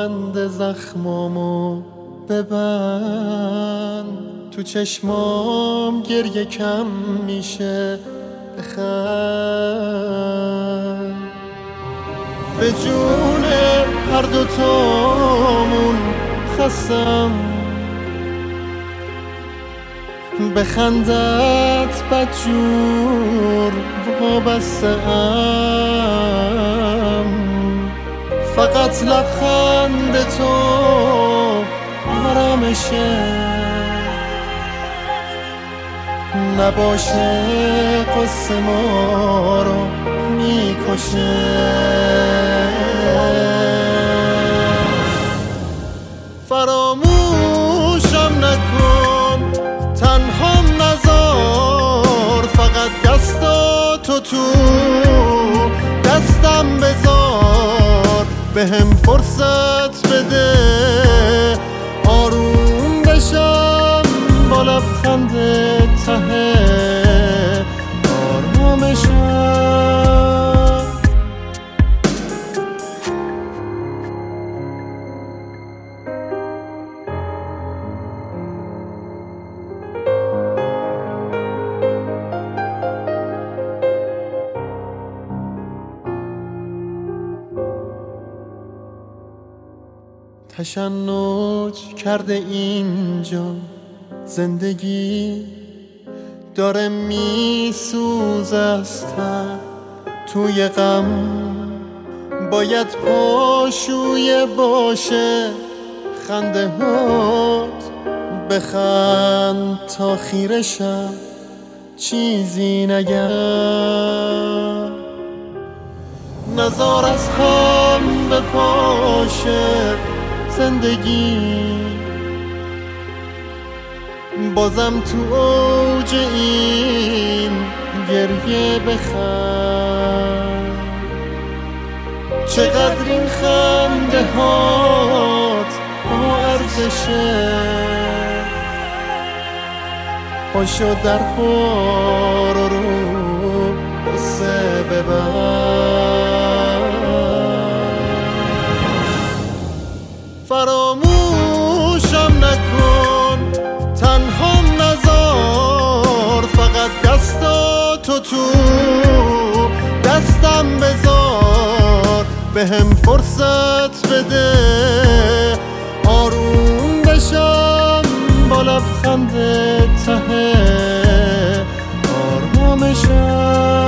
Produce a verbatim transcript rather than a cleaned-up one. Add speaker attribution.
Speaker 1: بند زخمامو ببند، تو چشمام گریه کم میشه بخند. به جون هر دوتامون خستم، به خندت بدجور وابسته ام، فقط لبخند تو آرامشه، نباشه قصه ما رو میکشه. فراموشم نکن، تنهام نذار، فقط دستاتو تو دستم بذار، بهم فرصت بده آروم بشم با لبخند ته آرامشم. تشنج کرده اینجا زندگی، داره میسوزه از ته توی غم، باید پاشویه باشه خنده هات، بخند تا خیره شب چیزی نگم، نزار از هم بپاشه زندگی، بازم تو اوج این گریه بخند. چقدر این خنده هات با ارزشه، پاشو در رو رو قصه ببند. فراموشم نکن، تنهام نذار، فقط دستاتو تو دستم بذار، بهم فرصت بده آروم بشم با لبخند ته آرامشم.